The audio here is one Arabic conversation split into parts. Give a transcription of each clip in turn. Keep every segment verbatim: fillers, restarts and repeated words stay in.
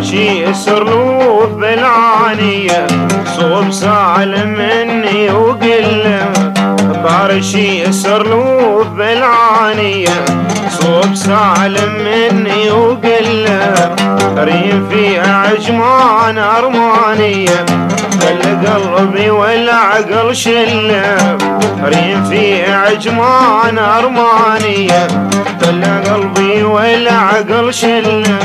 طارشي سرلوف بالعانية صوب سالم مني وقله طارشي سرلوف بالعانية صوب سالم مني وقله ريم في عجمان أرمانية خلى قلبي والعقل شله ريم في عجمان أرمانية خلى قلبي والعقل شله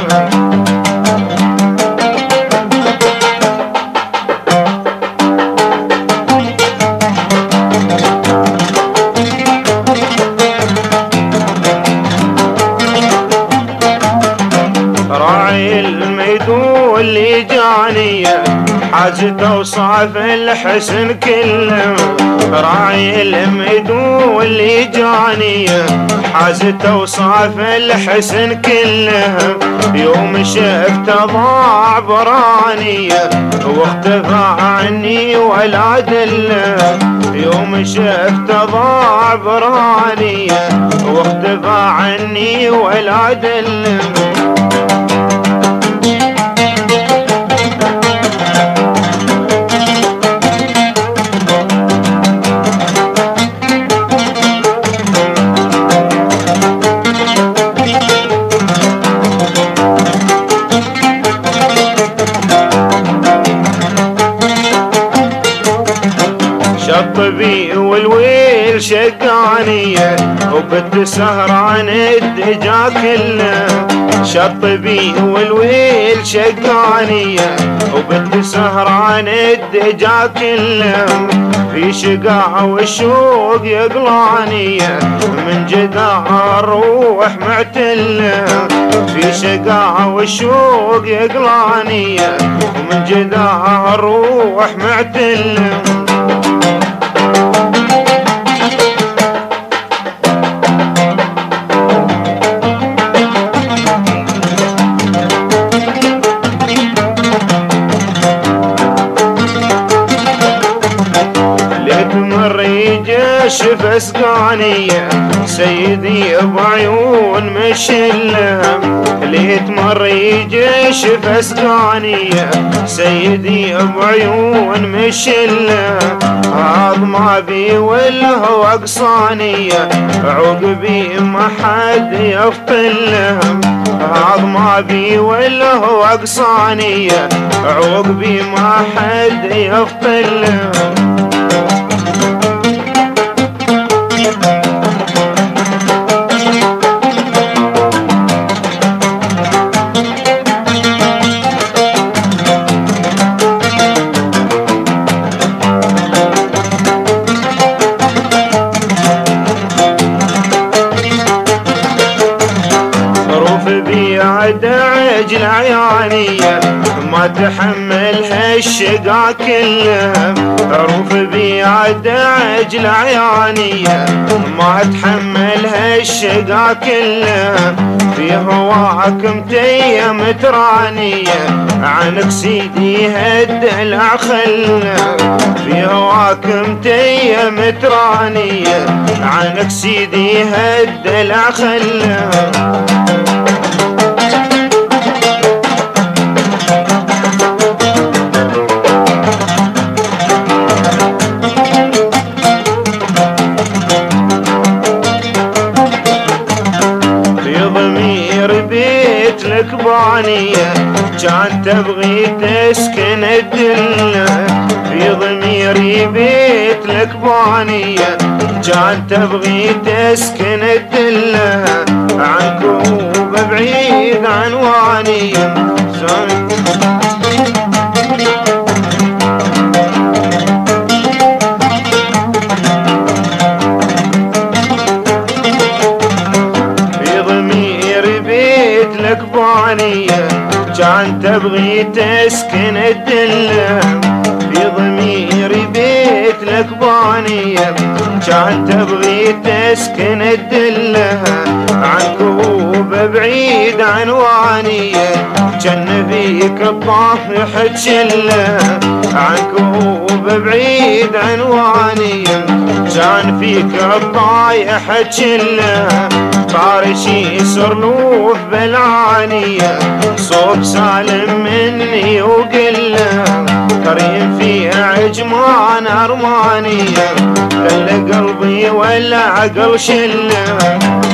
راعي الميدون اللي جانيه حاجته وصاف الحسن كله راعي الميدون اللي جانيه حاجته وصاف الحسن كله يوم شفته ضاع برانيه واختفى عني ولا دله يوم شفته ضاع برانيه واختفى عني ولا دله شطبي والويل شقانية وبت سهران الدجا كله شطبي والويل شقانية وبت سهران الدجا كله في شقاع والشوق يقلانية من جدار الروح معتله في شقاع والشوق يقلانية ومن جدار الروح معتله شف اسقانية سيدي بعيون مشله ليت مر يجي شف اسقانية سيدي بعيون مشله هذا ما بي والهوى قصانية عقبي ما حد يفطله هذا ما بي والهوى قصانية عقبي ما حد يفطله عجل عيانية ما تحمل هالشقا كلها عروف بيعد عجل عيانية ما تحمل هالشقا كلها في هواك متيم ترانية عنك سيدي هالدلع خلها في هواك متيم ترانية عنك سيدي هالدلع خلها لكبانية كان تبغي تسكن الدلة في ضميري بيت لكبانية كان تبغي تسكن الدلة عنكوب بعيد عنوانية لكبانية كان تبغي تسكن الدلة في ضميري بيت لكبانية كان تبغي تسكن الدلة عنكوب بعيد عنوانية كان فيك الطافح تشله عنكوب بعيد عنوانية كان فيك الطايح تشله طارشي سرلوف بالعانية صوب سالم قلبي وقله كريم في عجمان أرمانية خلى قلبي ولا عقل شله